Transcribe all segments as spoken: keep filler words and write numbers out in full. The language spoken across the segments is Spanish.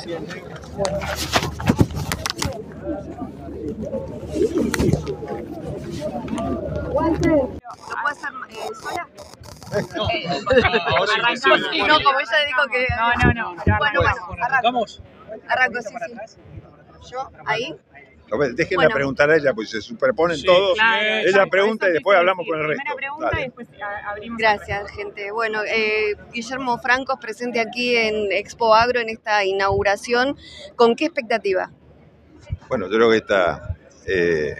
¿Lo puedo hacer eh, sola? No, Eh, arrancamos. sí, no, como ella dijo que... No, no, no. Bueno, vamos, arranco. Arranco, sí, sí. ¿Yo? ¿Ahí? Déjenla Bueno. preguntar a ella, pues se superponen Sí, todos. claro, ella exacto, pregunta eso y después quise hablamos decir. con el resto. Primera pregunta Dale. y después a- abrimos. Gracias, gente. Bueno, eh, Guillermo Francos presente aquí en Expo Agro en esta inauguración. ¿Con qué expectativa? Bueno, yo creo que esta eh,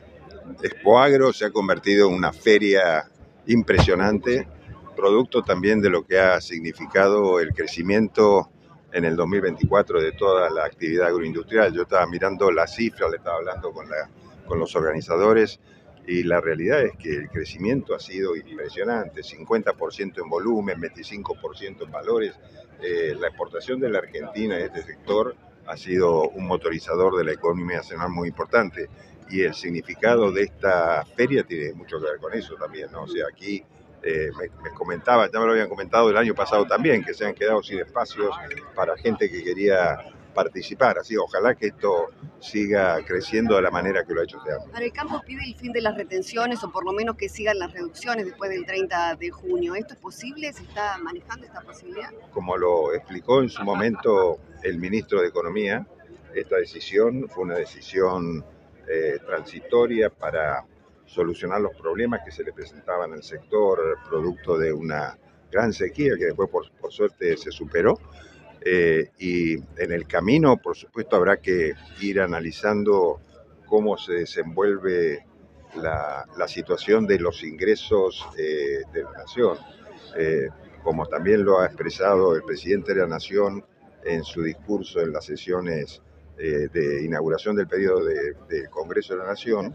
Expo Agro se ha convertido en una feria impresionante, producto también de lo que ha significado el crecimiento en el dos mil veinticuatro de toda la actividad agroindustrial. Yo estaba mirando las cifras, le estaba hablando con, la, con los organizadores y la realidad es que el crecimiento ha sido impresionante, cincuenta por ciento en volumen, veinticinco por ciento en valores. Eh, la exportación de la Argentina en este sector ha sido un motorizador de la economía nacional muy importante y el significado de esta feria tiene mucho que ver con eso también, ¿no? O sea, aquí eh, me, me comentaban, ya me lo habían comentado el año pasado también, que se han quedado sin espacios para gente que quería participar, así ojalá que esto siga creciendo de la manera que lo ha hecho este año. Ahora, el campo pide el fin de las retenciones o por lo menos que sigan las reducciones después del treinta de junio. ¿Esto es posible? ¿Se está manejando esta posibilidad? Como lo explicó en su momento el ministro de Economía, esta decisión fue una decisión eh, transitoria para solucionar los problemas que se le presentaban al sector producto de una gran sequía que después por, por suerte se superó. Eh, y en el camino, por supuesto, habrá que ir analizando cómo se desenvuelve la, la situación de los ingresos eh, de la nación. Eh, como también lo ha expresado el presidente de la Nación en su discurso en las sesiones eh, de inauguración del periodo de, del Congreso de la Nación,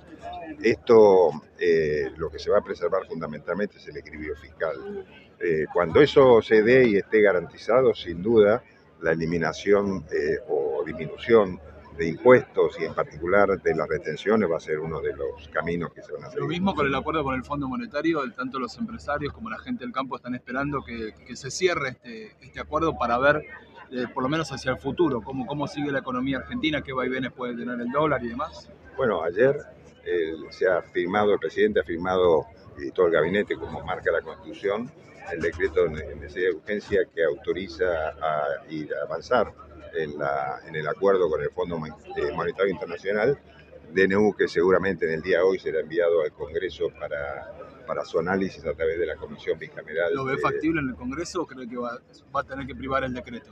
esto eh, lo que se va a preservar fundamentalmente es el equilibrio fiscal. Eh, cuando eso se dé y esté garantizado, sin duda, la eliminación eh, o disminución de impuestos y en particular de las retenciones va a ser uno de los caminos que se van a seguir. Lo mismo con el acuerdo con el Fondo Monetario, tanto los empresarios como la gente del campo están esperando que, que se cierre este, este acuerdo para ver, eh, por lo menos hacia el futuro, cómo, cómo sigue la economía argentina, qué vaivenes puede tener el dólar y demás. Bueno, ayer eh, se ha firmado, el presidente ha firmado, y todo el gabinete, como marca la Constitución, el decreto de necesidad de urgencia que autoriza a ir a avanzar en, la, en el acuerdo con el Fondo Monetario Internacional, D N U que seguramente en el día de hoy será enviado al Congreso para, para su análisis a través de la Comisión Bicameral. ¿Lo ve de, factible en el Congreso o cree que va, va a tener que privar el decreto?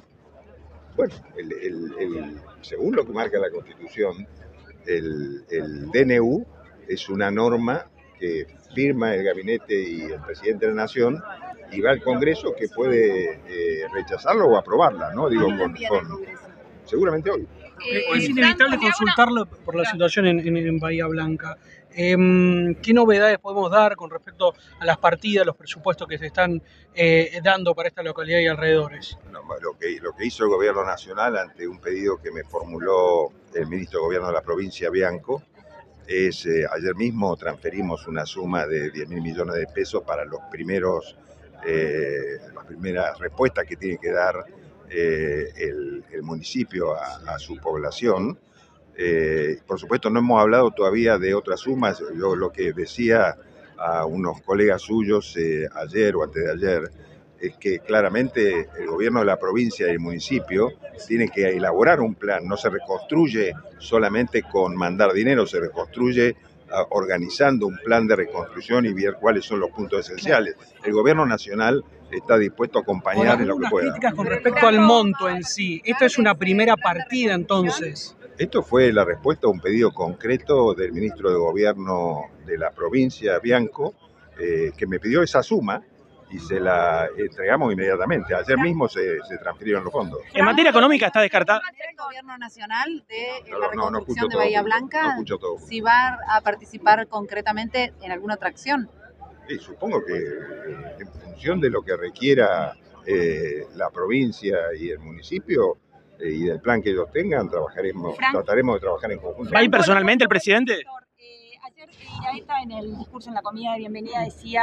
Bueno, el, el, el, según lo que marca la Constitución, el, el D N U es una norma que firma el gabinete y el presidente de la Nación y va al Congreso que puede eh, rechazarlo o aprobarla, ¿no? Digo, con, con seguramente hoy. Eh, es inevitable consultarlo por la situación en, en, en Bahía Blanca. Eh, ¿Qué novedades podemos dar con respecto a las partidas, los presupuestos que se están eh, dando para esta localidad y alrededores? No, lo, que, lo que hizo el Gobierno Nacional ante un pedido que me formuló el ministro de Gobierno de la provincia, Bianco, es eh, ayer mismo transferimos una suma de diez mil millones de pesos para los primeros, eh, las primeras respuestas que tiene que dar eh, el, el municipio a, a su población. Eh, por supuesto no hemos hablado todavía de otras sumas. Yo lo que decía a unos colegas suyos eh, ayer o antes de ayer es que claramente el gobierno de la provincia y el municipio tienen que elaborar un plan, no se reconstruye solamente con mandar dinero, se reconstruye uh, organizando un plan de reconstrucción y ver cuáles son los puntos esenciales. El gobierno nacional está dispuesto a acompañar en lo que pueda. Críticas con respecto al monto en sí. Esto es una primera partida entonces. Esto fue la respuesta a un pedido concreto del ministro de Gobierno de la provincia, Bianco, eh, que me pidió esa suma y se la entregamos inmediatamente. Ayer mismo se, se transfirieron los fondos. En materia económica está descartada. ¿El gobierno nacional de No, la no, no reconstrucción escucho de Bahía todo, Blanca? no escucho todo. ¿Si va a participar concretamente en alguna otra acción? Sí, supongo que eh, en función de lo que requiera eh, la provincia y el municipio eh, y del plan que ellos tengan, trabajaremos, Frank, trataremos de trabajar en conjunto. ¿Va a ir personalmente el presidente? Ayer Iraeta en el discurso en la comida de bienvenida decía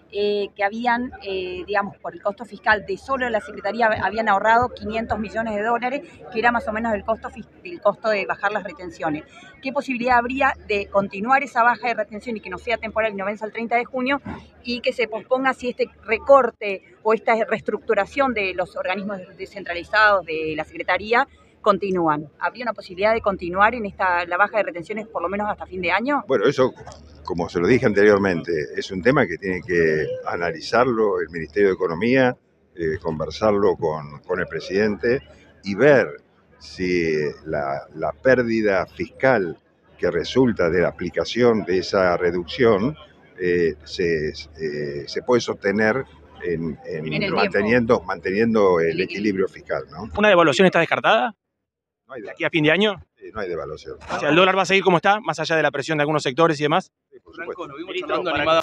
eh, que habían, eh, digamos, por el costo fiscal de solo la Secretaría habían ahorrado quinientos millones de dólares, que era más o menos el costo, el costo de bajar las retenciones. ¿Qué posibilidad habría de continuar esa baja de retención y que no sea temporal y no vence el treinta de junio y que se posponga si este recorte o esta reestructuración de los organismos descentralizados de la Secretaría continúan? ¿Habría una posibilidad de continuar en esta la baja de retenciones por lo menos hasta fin de año? Bueno, eso, como se lo dije anteriormente, es un tema que tiene que analizarlo el Ministerio de Economía, eh, conversarlo con, con el presidente y ver si la, la pérdida fiscal que resulta de la aplicación de esa reducción eh, se, eh, se puede sostener en, en En el manteniendo, manteniendo el El equilibrio fiscal, ¿no? ¿Una devaluación está descartada No hay, de de, aquí a fin de año? eh, no hay devaluación. O sea, ¿el dólar va a seguir como está, más allá de la presión de algunos sectores y demás? Sí, por supuesto. Franco, nos vimos Ministro, charlando para animada.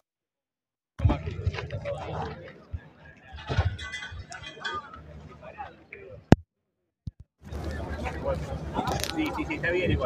Sí, sí, sí, está bien igual.